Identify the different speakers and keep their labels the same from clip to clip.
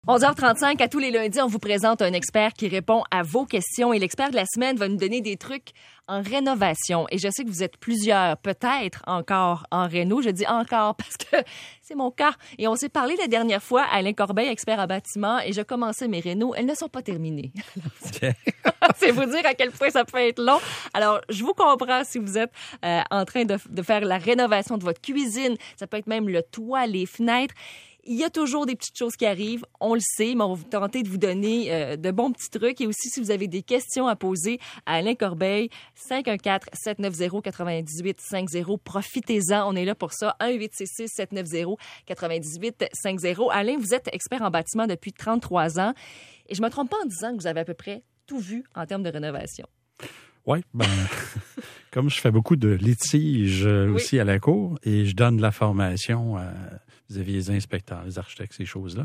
Speaker 1: 11h35, à tous les lundis, on vous présente un expert qui répond à vos questions. Et l'expert de la semaine va nous donner des trucs en rénovation. Et je sais que vous êtes plusieurs, peut-être encore en réno. Je dis encore parce que c'est mon cas. Et on s'est parlé la dernière fois, Alain Corbeil, expert en bâtiment, et je commençais mes rénaux. Elles ne sont pas terminées. C'est vous dire à quel point ça peut être long. Alors, je vous comprends si vous êtes en train de faire la rénovation de votre cuisine. Ça peut être même le toit, les fenêtres. Il y a toujours des petites choses qui arrivent, on le sait, mais on va tenter de vous donner de bons petits trucs. Et aussi, si vous avez des questions à poser à Alain Corbeil, 514-790-9850. Profitez-en, on est là pour ça. 1-866-790-9850. Alain, vous êtes expert en bâtiment depuis 33 ans. Et je ne me trompe pas en disant que vous avez à peu près tout vu en termes de rénovation.
Speaker 2: Oui, comme je fais beaucoup de litiges aussi à la cour et je donne de la formation vis-à-vis des inspecteurs, les architectes, ces choses-là.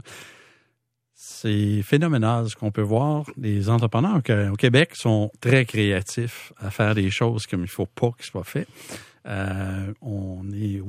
Speaker 2: C'est phénoménal ce qu'on peut voir. Les entrepreneurs au Québec sont très créatifs à faire des choses comme il ne faut pas qu'ils soient faits. On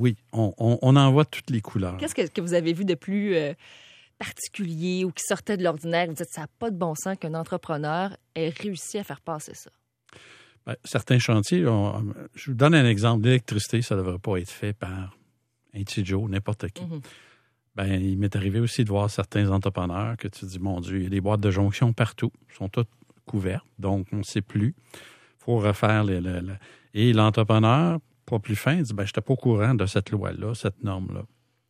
Speaker 2: en voit toutes les couleurs.
Speaker 1: Qu'est-ce que vous avez vu de plus particulier ou qui sortait de l'ordinaire? Vous dites, ça n'a pas de bon sens qu'un entrepreneur ait réussi à faire passer ça.
Speaker 2: Certains chantiers, je vous donne un exemple. L'électricité, ça ne devrait pas être fait par un petit Joe, n'importe qui. Mm-hmm. Il m'est arrivé aussi de voir certains entrepreneurs que tu dis, mon Dieu, il y a des boîtes de jonction partout. Elles sont toutes couvertes, donc on ne sait plus. Il faut refaire Et l'entrepreneur, pas plus fin, dit, je n'étais pas au courant de cette loi-là, cette norme-là.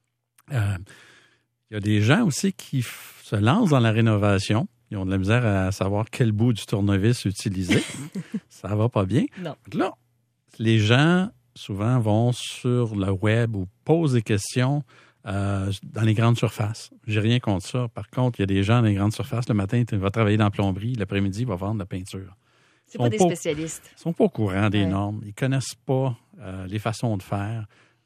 Speaker 2: Il y a des gens aussi qui se lancent dans la rénovation. Ils ont de la misère à savoir quel bout du tournevis utiliser. Ça va pas bien.
Speaker 1: Non.
Speaker 2: Donc là, les gens, souvent, vont sur le web ou posent des questions dans les grandes surfaces. J'ai rien contre ça. Par contre, il y a des gens dans les grandes surfaces. Le matin, il va travailler dans la plomberie. L'après-midi, il va vendre de la peinture.
Speaker 1: C'est pas des spécialistes.
Speaker 2: Ils ne sont pas au courant des normes. Ils ne connaissent pas les façons de faire.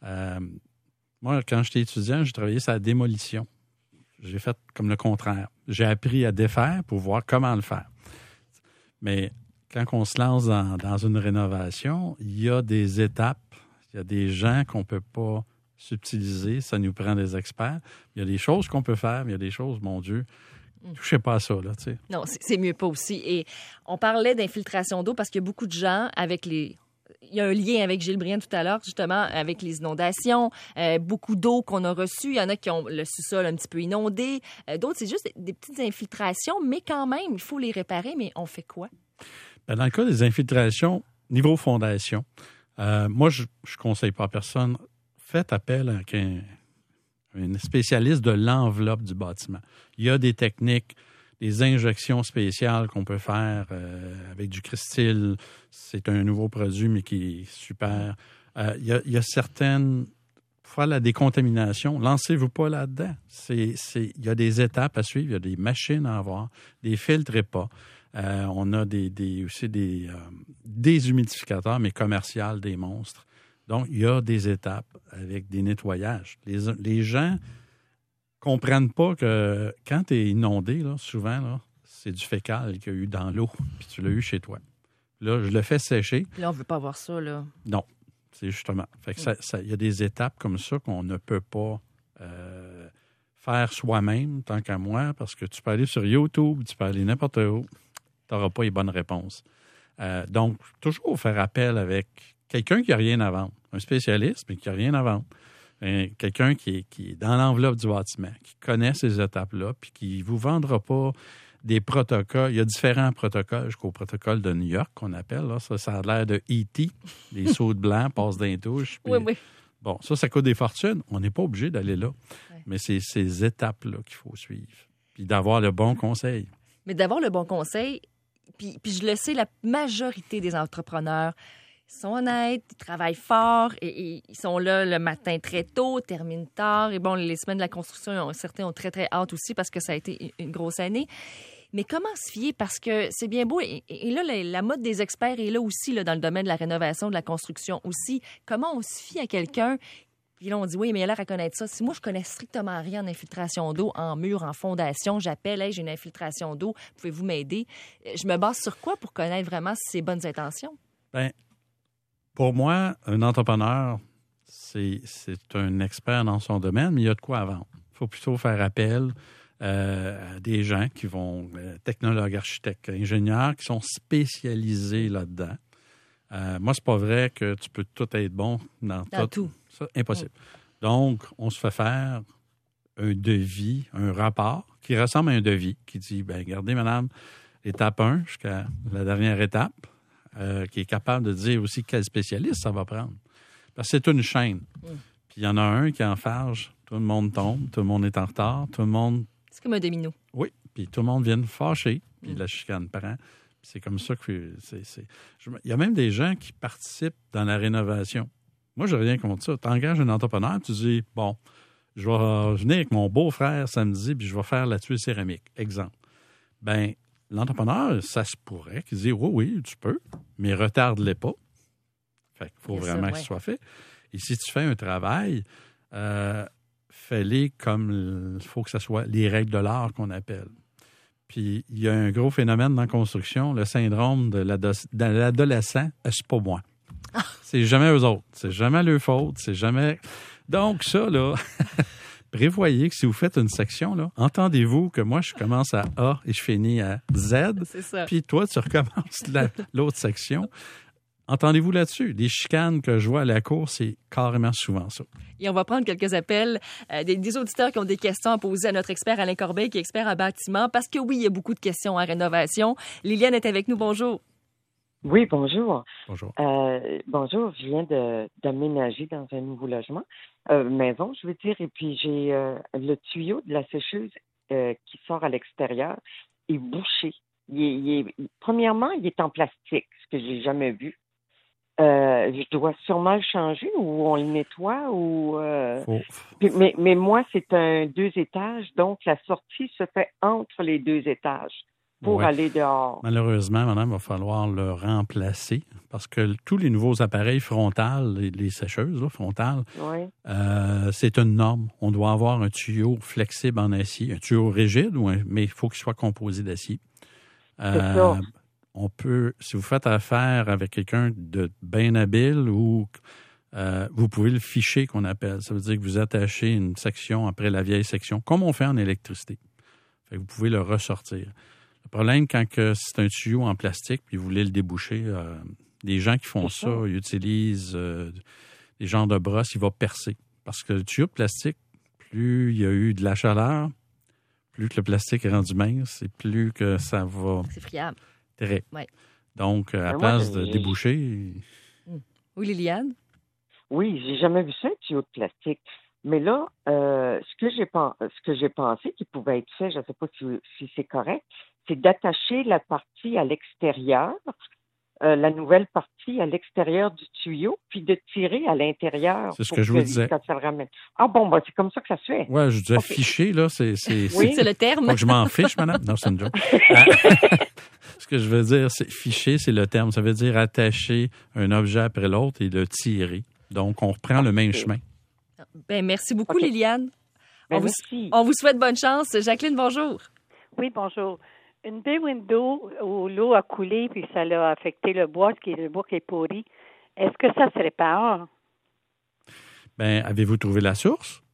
Speaker 2: Moi, quand j'étais étudiant, j'ai travaillé sur la démolition. J'ai fait comme le contraire. J'ai appris à défaire pour voir comment le faire. Mais quand on se lance dans une rénovation, il y a des étapes, il y a des gens qu'on ne peut pas subtiliser, ça nous prend des experts. Il y a des choses qu'on peut faire, mais il y a des choses, mon Dieu, touchez pas à ça, là, tu sais.
Speaker 1: Non, c'est mieux pas aussi. Et on parlait d'infiltration d'eau parce qu'il y a beaucoup de gens il y a un lien avec Gilles Briand tout à l'heure, justement, avec les inondations, beaucoup d'eau qu'on a reçue. Il y en a qui ont le sous-sol un petit peu inondé. D'autres, c'est juste des petites infiltrations, mais quand même, il faut les réparer. Mais on fait quoi?
Speaker 2: Dans le cas des infiltrations, niveau fondation, moi, je ne conseille pas à personne. Faites appel à un spécialiste de l'enveloppe du bâtiment. Il y a des techniques, des injections spéciales qu'on peut faire avec du Cristil. C'est un nouveau produit, mais qui est super. Il y a certaines... Pour faire la décontamination, lancez-vous pas là-dedans. Il y a des étapes à suivre, il y a des machines à avoir, des filtres et pas. On a aussi des déshumidificateurs, mais commerciaux, des monstres. Donc, il y a des étapes avec des nettoyages. Les gens comprennent pas que quand tu es inondé, là, souvent, là, c'est du fécal qu'il y a eu dans l'eau, puis tu l'as eu chez toi. Là, je le fais sécher.
Speaker 1: Là, on veut pas voir ça, là.
Speaker 2: Non, c'est justement. Fait que il y a des étapes comme ça qu'on ne peut pas faire soi-même, tant qu'à moi, parce que tu peux aller sur YouTube, tu peux aller n'importe où, tu n'auras pas les bonnes réponses. Donc, toujours faire appel avec quelqu'un qui n'a rien à vendre. Un spécialiste, mais qui n'a rien à vendre. Quelqu'un qui est dans l'enveloppe du bâtiment, qui connaît ces étapes-là, puis qui ne vous vendra pas des protocoles. Il y a différents protocoles, jusqu'au protocole de New York qu'on appelle. Là. Ça a l'air de E.T., des sauts de blanc, passe d'un touche. Puis,
Speaker 1: oui.
Speaker 2: Bon, ça coûte des fortunes. On n'est pas obligé d'aller là. Ouais. Mais c'est ces étapes-là qu'il faut suivre. Puis d'avoir le bon conseil.
Speaker 1: Mais d'avoir le bon conseil, puis je le sais, la majorité des entrepreneurs sont honnêtes, ils travaillent fort et ils sont là le matin très tôt, terminent tard. Et bon, les semaines de la construction, certains ont très, très hâte aussi parce que ça a été une grosse année. Mais comment se fier? Parce que c'est bien beau. Et là, la mode des experts est là aussi, là, dans le domaine de la rénovation, de la construction aussi. Comment on se fie à quelqu'un? Puis là, on dit, oui, mais il a l'air à connaître ça. Si moi, je connais strictement rien en infiltration d'eau, en mur, en fondation, j'appelle, hey, j'ai une infiltration d'eau, pouvez-vous m'aider? Je me base sur quoi pour connaître vraiment ses bonnes intentions?
Speaker 2: Pour moi, un entrepreneur, c'est un expert dans son domaine, mais il y a de quoi à vendre. Il faut plutôt faire appel. des gens qui vont, technologues, architectes, ingénieurs, qui sont spécialisés là-dedans. Moi, c'est pas vrai que tu peux tout être bon dans tout. Ça, impossible. Donc, on se fait faire un devis, un rapport qui ressemble à un devis, qui dit, bien, regardez, madame, étape 1 jusqu'à la dernière étape, qui est capable de dire aussi quel spécialiste ça va prendre. Parce que c'est une chaîne. Puis il y en a un qui en farge, tout le monde tombe, tout le monde est en retard, tout le monde...
Speaker 1: C'est comme un domino.
Speaker 2: Oui, puis tout le monde vient fâcher, puis la chicane prend. C'est comme ça que il y a même des gens qui participent dans la rénovation. Moi, je n'ai rien contre ça. Tu engages un entrepreneur, tu dis, bon, je vais venir avec mon beau-frère samedi, puis je vais faire la tuile céramique. Exemple. Bien, l'entrepreneur, ça se pourrait qu'il dise, oui, tu peux, mais retarde-les pas. Fait qu'il faut vraiment que ce soit fait. Et si tu fais un travail, fais-les comme il faut que ce soit les règles de l'art qu'on appelle. Puis, il y a un gros phénomène dans la construction, le syndrome de l'adolescent, c'est pas moi. C'est jamais eux autres. C'est jamais leur faute. C'est jamais... Donc, ça, là, prévoyez que si vous faites une section, là, entendez-vous que moi, je commence à A et je finis à Z.
Speaker 1: C'est ça.
Speaker 2: Puis toi, tu recommences l'autre section. Entendez-vous là-dessus? Des chicanes que je vois à la cour, c'est carrément souvent ça.
Speaker 1: Et on va prendre quelques appels des auditeurs qui ont des questions à poser à notre expert Alain Corbeil, qui est expert en bâtiment, parce que oui, il y a beaucoup de questions en rénovation. Liliane est avec nous. Bonjour.
Speaker 3: Oui, bonjour.
Speaker 2: Bonjour.
Speaker 3: Bonjour, je viens d'aménager dans un nouveau logement, maison, je veux dire, et puis j'ai le tuyau de la sécheuse qui sort à l'extérieur est bouché. Premièrement, il est en plastique, ce que j'ai jamais vu. Je dois sûrement le changer ou on le nettoie ou mais moi, c'est un 2 étages, donc la sortie se fait entre les 2 étages pour aller dehors.
Speaker 2: Malheureusement, madame, il va falloir le remplacer parce que tous les nouveaux appareils frontales, les sécheuses là, frontales, c'est une norme. On doit avoir un tuyau flexible en acier, un tuyau rigide, mais il faut qu'il soit composé d'acier.
Speaker 3: C'est ça.
Speaker 2: On peut, si vous faites affaire avec quelqu'un de bien habile ou vous pouvez le ficher qu'on appelle. Ça veut dire que vous attachez une section après la vieille section, comme on fait en électricité. Fait que vous pouvez le ressortir. Le problème, quand c'est un tuyau en plastique puis vous voulez le déboucher, les gens qui font ça, ils utilisent des genres de brosses, il va percer. Parce que le tuyau de plastique, plus il y a eu de la chaleur, plus que le plastique est rendu mince et plus que ça va...
Speaker 1: C'est friable.
Speaker 2: Très.
Speaker 1: Ouais.
Speaker 2: Donc, à la place de déboucher...
Speaker 1: Oui, Liliane?
Speaker 3: Oui, j'ai jamais vu ça, un tuyau de plastique. Mais là, ce que j'ai pensé qui pouvait être fait, je ne sais pas si c'est correct, c'est d'attacher la partie à l'extérieur, la nouvelle partie à l'extérieur du tuyau, puis de tirer à l'intérieur.
Speaker 2: C'est ce que je vous disais.
Speaker 3: Ça le ramène. Ah bon, c'est comme ça que ça se fait.
Speaker 2: Oui, je disais ficher, là, c'est...
Speaker 1: Oui, c'est le terme.
Speaker 2: Faut que je m'en fiche, madame? Non, c'est une joke. Ce que je veux dire, c'est ficher, c'est le terme. Ça veut dire attacher un objet après l'autre et le tirer. Donc, on reprend le même chemin.
Speaker 1: Ben, merci beaucoup, Liliane.
Speaker 3: Merci.
Speaker 1: On vous souhaite bonne chance. Jacqueline, bonjour.
Speaker 4: Oui, bonjour. Une bay window où l'eau a coulé puis ça l'a affecté le bois qui est pourri. Est-ce que ça se répare?
Speaker 2: Ben, avez-vous trouvé la source?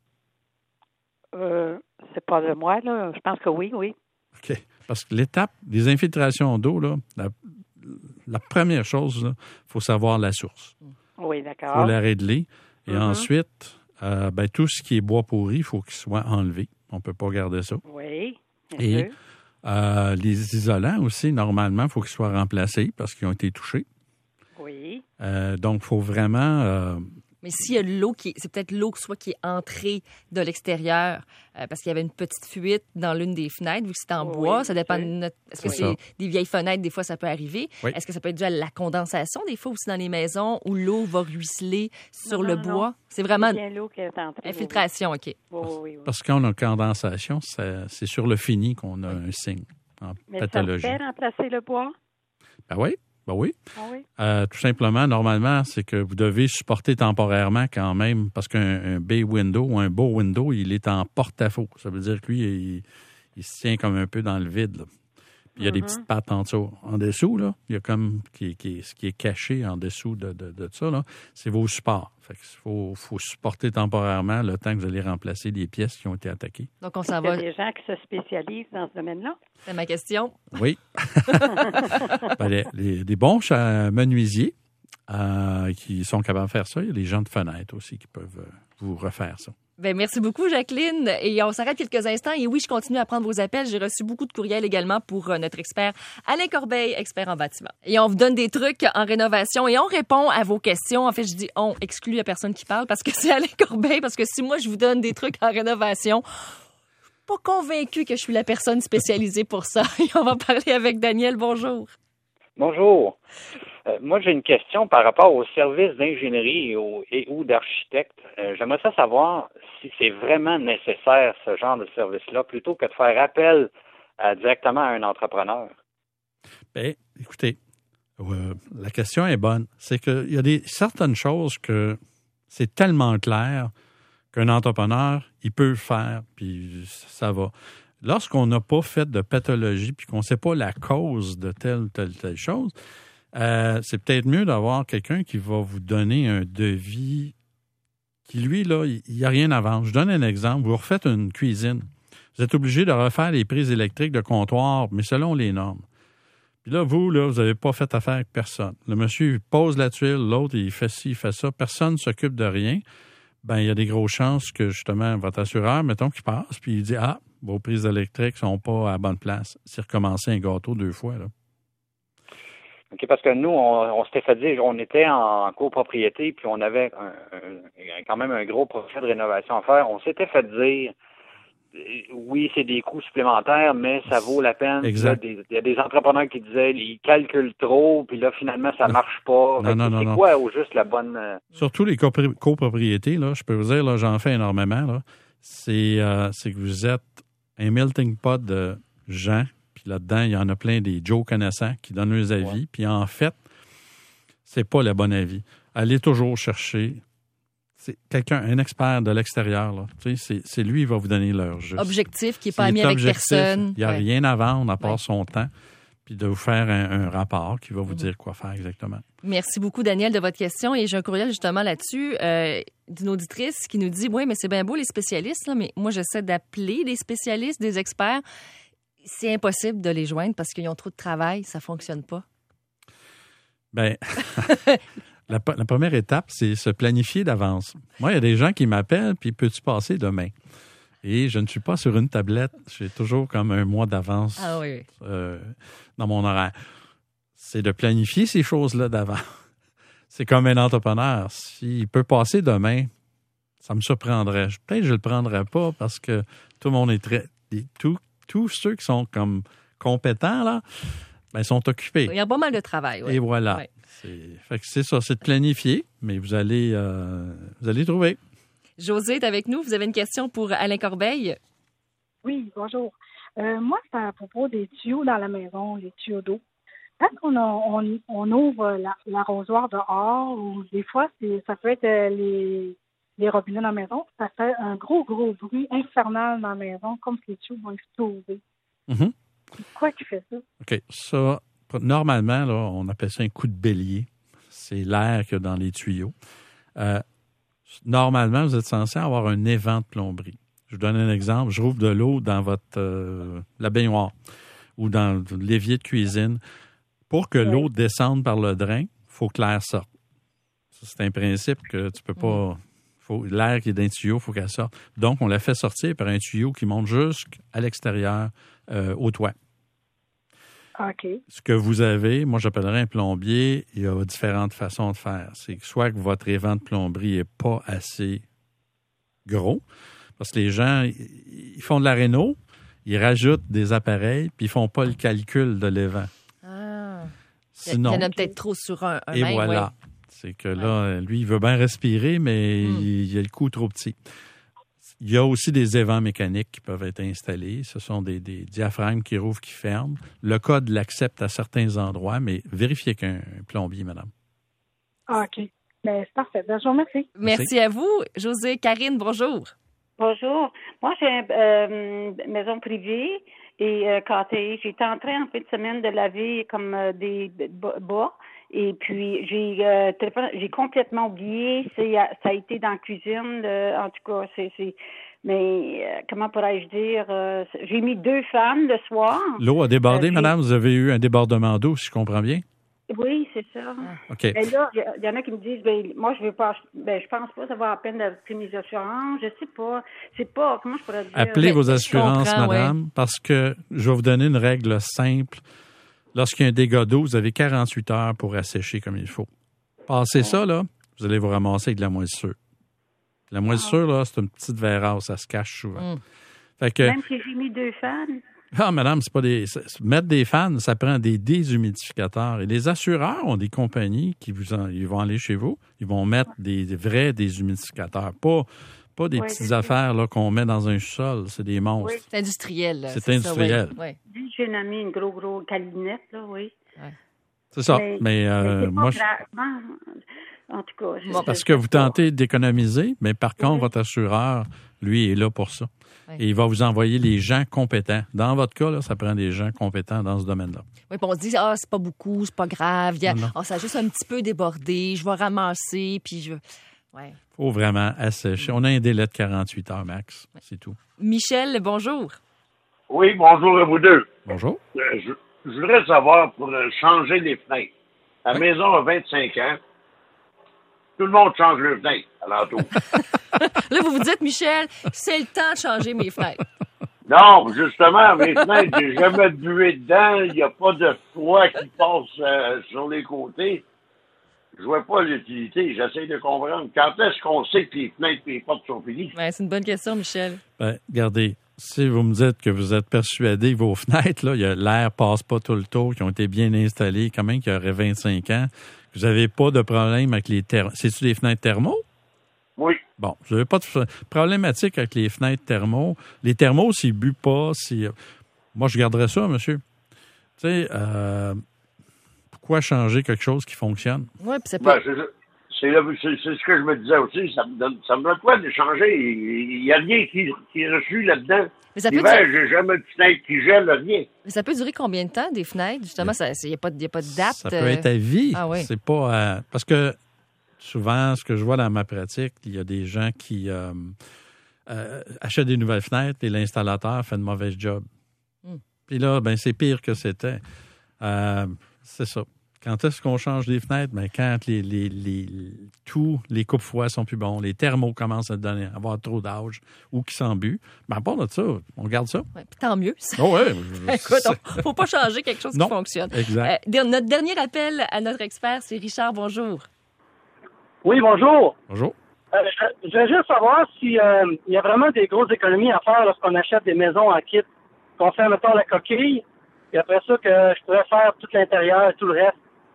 Speaker 4: C'est pas de moi, là. Je pense que oui.
Speaker 2: OK. Parce que l'étape des infiltrations d'eau, là, la première chose, il faut savoir la source.
Speaker 4: Oui, d'accord.
Speaker 2: Il faut la régler. Et ensuite, tout ce qui est bois pourri, il faut qu'il soit enlevé. On ne peut pas garder ça.
Speaker 4: Oui.
Speaker 2: Et les isolants aussi, normalement, il faut qu'ils soient remplacés parce qu'ils ont été touchés.
Speaker 4: Oui.
Speaker 2: Donc, il faut vraiment...
Speaker 1: Mais s'il y a de l'eau c'est peut-être l'eau soit qui est entrée de l'extérieur parce qu'il y avait une petite fuite dans l'une des fenêtres, vu que c'est en bois, ça dépend de notre... Est-ce que c'est des vieilles fenêtres, des fois, ça peut arriver?
Speaker 2: Oui.
Speaker 1: Est-ce que ça peut être dû à la condensation, des fois, aussi dans les maisons, où l'eau va ruisseler sur le bois? C'est vraiment...
Speaker 4: C'est bien l'eau qui est entrée.
Speaker 1: Infiltration, OK.
Speaker 4: Oui.
Speaker 2: Parce que quand on a condensation, c'est sur le fini qu'on a un signe en pathologie.
Speaker 4: Mais ça fait remplacer le bois?
Speaker 2: Ben oui. Ah oui. Tout simplement, normalement, c'est que vous devez supporter temporairement quand même, parce qu'un bay window ou un bow window, il est en porte-à-faux. Ça veut dire que lui, il se tient comme un peu dans le vide, là. Puis il y a des petites pattes en dessous, là. Il y a comme ce qui est caché en dessous de ça, là. C'est vos supports. Fait qu'il faut supporter temporairement le temps que vous allez remplacer les pièces qui ont été attaquées.
Speaker 1: Donc, on s'en
Speaker 4: Il y
Speaker 1: va.
Speaker 4: a des gens qui se spécialisent dans ce domaine-là.
Speaker 1: C'est ma question.
Speaker 2: Oui. Des bons menuisiers qui sont capables de faire ça. Il y a des gens de fenêtre aussi qui peuvent vous refaire ça.
Speaker 1: Ben, merci beaucoup, Jacqueline. Et on s'arrête quelques instants. Et oui, je continue à prendre vos appels. J'ai reçu beaucoup de courriels également pour notre expert Alain Corbeil, expert en bâtiment. Et on vous donne des trucs en rénovation et on répond à vos questions. En fait, je dis on exclut la personne qui parle parce que c'est Alain Corbeil. Parce que si moi, je vous donne des trucs en rénovation, je suis pas convaincue que je suis la personne spécialisée pour ça. Et on va parler avec Daniel. Bonjour.
Speaker 5: Bonjour. Moi, j'ai une question par rapport aux services d'ingénierie ou d'architecte. J'aimerais savoir si c'est vraiment nécessaire, ce genre de service-là, plutôt que de faire appel directement à un entrepreneur.
Speaker 2: Bien, écoutez, la question est bonne. C'est qu'il y a certaines choses que c'est tellement clair qu'un entrepreneur, il peut le faire, puis ça va. Lorsqu'on n'a pas fait de pathologie puis qu'on ne sait pas la cause de telle chose, c'est peut-être mieux d'avoir quelqu'un qui va vous donner un devis qui, lui, là, il n'y a rien à vendre. Je donne un exemple. Vous refaites une cuisine. Vous êtes obligé de refaire les prises électriques de comptoir, mais selon les normes. Puis là, vous n'avez pas fait affaire avec personne. Le monsieur, il pose la tuile, l'autre, il fait ci, il fait ça. Personne ne s'occupe de rien. Ben, il y a des grosses chances que, justement, votre assureur, mettons, qu'il passe, puis il dit « Ah, vos prises électriques ne sont pas à la bonne place. » C'est recommencer un gâteau 2 fois, là.
Speaker 5: OK, parce que nous, on s'était fait dire, on était en copropriété, puis on avait quand même un gros projet de rénovation à faire. On s'était fait dire, oui, c'est des coûts supplémentaires, mais ça vaut la peine.
Speaker 2: Exact.
Speaker 5: Il y a des entrepreneurs qui disaient, ils calculent trop, puis là, finalement, ça marche pas.
Speaker 2: Non.
Speaker 5: C'est quoi, au juste, la bonne...
Speaker 2: Surtout les copropriétés, là, je peux vous dire, là, j'en fais énormément, là. C'est que vous êtes un melting pot de gens. Puis là-dedans, il y en a plein des Joe connaissants qui donnent leurs avis. Puis en fait, c'est pas le bon avis. Allez toujours chercher un expert de l'extérieur. Là. Tu sais, c'est lui qui va vous donner l'heure juste.
Speaker 1: Objectif, qui n'est pas ami avec personne.
Speaker 2: Il n'y a rien à vendre à part son temps. Puis de vous faire un rapport qui va vous dire quoi faire exactement.
Speaker 1: Merci beaucoup, Daniel, de votre question. Et j'ai un courriel justement là-dessus d'une auditrice qui nous dit « Oui, mais c'est bien beau les spécialistes, là, mais moi, j'essaie d'appeler des spécialistes, des experts. C'est impossible de les joindre parce qu'ils ont trop de travail. Ça ne fonctionne pas. » Bien,
Speaker 2: la première étape, c'est se planifier d'avance. Moi, il y a des gens qui m'appellent, puis peux-tu passer demain? Et je ne suis pas sur une tablette. J'ai toujours comme un mois d'avance dans mon horaire. C'est de planifier ces choses-là d'avant. C'est comme un entrepreneur. S'il peut passer demain, ça me surprendrait. Peut-être que je ne le prendrais pas parce que tout le monde est tous ceux qui sont comme compétents, là, ben, sont occupés.
Speaker 1: Il y a pas mal de travail. Oui.
Speaker 2: Et voilà.
Speaker 1: Oui.
Speaker 2: C'est ça, c'est de planifier, mais vous allez trouver.
Speaker 1: Josée est avec nous. Vous avez une question pour Alain Corbeil?
Speaker 6: Oui, bonjour. Moi, c'est à propos des tuyaux dans la maison, les tuyaux d'eau. Quand on ouvre l'arrosoir dehors, ou des fois, ça peut être les robinets dans la maison, ça fait un gros bruit infernal dans la maison, comme si les tuyaux vont exploser.
Speaker 2: Mm-hmm.
Speaker 6: C'est quoi qui fait ça? OK.
Speaker 2: Ça, normalement, là, on appelle ça un coup de bélier. C'est l'air qu'il y a dans les tuyaux. Normalement, vous êtes censé avoir un évent de plomberie. Je vous donne un exemple. Je rouvre de l'eau dans la baignoire ou dans l'évier de cuisine. Pour que l'eau descende par le drain, il faut que l'air sorte. Ça, c'est un principe que tu peux pas... L'air qui est dans le tuyau, il faut qu'elle sorte. Donc, on la fait sortir par un tuyau qui monte jusqu'à l'extérieur, au toit.
Speaker 6: OK.
Speaker 2: Ce que vous avez, moi, j'appellerais un plombier, il y a différentes façons de faire. C'est que soit que votre évent de plomberie n'est pas assez gros, parce que les gens, ils font de la réno, ils rajoutent des appareils, puis ils font pas le calcul de l'évent.
Speaker 1: Ah.
Speaker 2: Sinon,
Speaker 1: il y en a peut-être trop sur un
Speaker 2: et
Speaker 1: même.
Speaker 2: Voilà.
Speaker 1: Ouais.
Speaker 2: C'est que là, lui, il veut bien respirer, mais il a le cou trop petit. Il y a aussi des évents mécaniques qui peuvent être installés. Ce sont des diaphragmes qui rouvrent, qui ferment. Le code l'accepte à certains endroits, mais vérifiez qu'un plombier, madame.
Speaker 6: OK. Bien, c'est parfait. Je vous remercie.
Speaker 1: Merci à vous. Josée, Karine, bonjour.
Speaker 4: Bonjour. Moi, j'ai une maison privée
Speaker 7: et KTI. J'étais en train en fin de semaine de laver comme des bas. Et puis j'ai complètement oublié. Ça a été dans la cuisine. En tout cas, mais comment pourrais-je dire? J'ai mis 2 fans le soir.
Speaker 2: L'eau a débordé, madame? Vous avez eu un débordement d'eau, si je comprends bien?
Speaker 7: Oui, c'est ça.
Speaker 2: OK.
Speaker 7: Mais là, il y en a qui me disent, moi, je veux pas, je pense pas, ça va à peine d'acheter mes assurances. Je sais pas. C'est pas, comment je pourrais dire?
Speaker 2: Appelez vos assurances, madame,
Speaker 1: ouais.
Speaker 2: parce que je vais vous donner une règle simple. Lorsqu'il y a un dégât d'eau, vous avez 48 heures pour assécher comme il faut. Passez ça, là, vous allez vous ramasser avec de la moisissure. La moisissure, là, c'est une petite verrasse, ça se cache souvent. Fait que,
Speaker 7: même si j'ai mis 2 fans.
Speaker 2: Ah, madame, c'est pas mettre des fans, ça prend des déshumidificateurs. Et les assureurs ont des compagnies qui ils vont aller chez vous, ils vont mettre des vrais déshumidificateurs, pas des petites affaires là, qu'on met dans un sol, c'est des monstres.
Speaker 7: Oui.
Speaker 1: C'est industriel. Là.
Speaker 2: C'est industriel.
Speaker 1: Ça, ouais.
Speaker 7: J'ai mis une gros calinette, là, oui.
Speaker 2: Ouais. C'est ça. Mais
Speaker 7: c'est
Speaker 2: moi,
Speaker 7: pas en tout cas.
Speaker 2: C'est parce que vous tentez d'économiser, mais par contre, votre assureur, lui, est là pour ça. Ouais. Et il va vous envoyer les gens compétents. Dans votre cas, là, ça prend des gens compétents dans ce domaine-là.
Speaker 1: Oui, puis on se dit, c'est pas beaucoup, c'est pas grave. Ça a juste un petit peu débordé, je vais ramasser, puis je... Ouais.
Speaker 2: Faut vraiment assécher. On a un délai de 48 heures max, c'est tout.
Speaker 1: Michel, bonjour.
Speaker 8: Oui, bonjour à vous deux.
Speaker 2: Bonjour.
Speaker 8: Je voudrais savoir, pour changer les fenêtres. La maison a 25 ans. Tout le monde change les fenêtres à l'entour.
Speaker 1: Là, vous vous dites, Michel, c'est le temps de changer mes fenêtres.
Speaker 8: Non, justement, mes fenêtres, j'ai jamais bué dedans. Il n'y a pas de froid qui passe sur les côtés. Je vois pas l'utilité. J'essaie de comprendre. Quand est-ce qu'on sait que les fenêtres et les portes sont finies?
Speaker 1: Ouais, c'est une bonne question, Michel.
Speaker 2: Regardez, si vous me dites que vous êtes persuadé que vos fenêtres, là, l'air passe pas tout le tour, qui ont été bien installées, quand même, qui auraient 25 ans, vous n'avez pas de problème avec les thermos. C'est-tu des fenêtres thermos?
Speaker 8: Oui.
Speaker 2: Bon, vous n'avez pas de problématique avec les fenêtres thermos. Les thermos, s'ils ne buent pas, moi, je garderais ça, monsieur. Tu sais, pourquoi changer quelque chose qui fonctionne?
Speaker 1: Oui, puis c'est pas...
Speaker 8: C'est ce que je me disais aussi. Ça me donne quoi de changer? Il n'y a rien qui est reçu là-dedans. L'hiver, j'ai jamais de fenêtre qui gèle, rien.
Speaker 1: Mais ça peut durer combien de temps, des fenêtres? Justement, il n'y a pas de date.
Speaker 2: Ça peut être à vie.
Speaker 1: Ah oui.
Speaker 2: C'est pas... parce que souvent, ce que je vois dans ma pratique, il y a des gens qui achètent des nouvelles fenêtres et l'installateur fait une mauvaise job. Puis là, c'est pire que c'était. C'est ça. Quand est-ce qu'on change les fenêtres? Quand les coupes-froids sont plus bons, les thermos commencent à avoir trop d'âge ou qui s'embuent. À part de ça, on garde ça.
Speaker 1: Ouais, puis tant mieux.
Speaker 2: Oh ouais.
Speaker 1: Écoute, il ne faut pas changer quelque chose qui fonctionne.
Speaker 2: Exact.
Speaker 1: Notre dernier appel à notre expert, c'est Richard. Bonjour.
Speaker 9: Oui, bonjour.
Speaker 2: Bonjour.
Speaker 9: Je veux juste savoir s'il y a vraiment des grosses économies à faire lorsqu'on achète des maisons en kit. Qu'on fait, mettons, la coquille, et après ça, que je pourrais faire tout l'intérieur et tout le reste.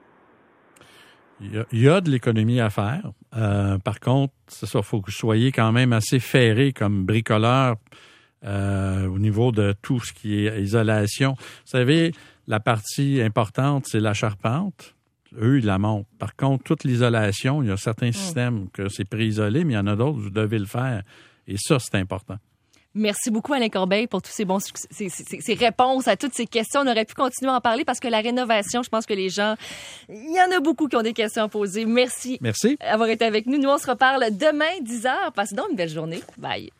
Speaker 2: Il y a de l'économie à faire. Par contre, c'est ça, il faut que vous soyez quand même assez ferré comme bricoleur au niveau de tout ce qui est isolation. Vous savez, la partie importante, c'est la charpente. Eux, ils la montent. Par contre, toute l'isolation, il y a certains systèmes que c'est pré-isolé, mais il y en a d'autres, vous devez le faire. Et ça, c'est important.
Speaker 1: Merci beaucoup, Alain Corbeil, pour tous ces réponses à toutes ces questions. On aurait pu continuer à en parler parce que la rénovation, je pense que les gens, il y en a beaucoup qui ont des questions à poser. Merci.
Speaker 2: Merci.
Speaker 1: D'avoir été avec nous. Nous, on se reparle demain, 10h. Passez donc une belle journée. Bye.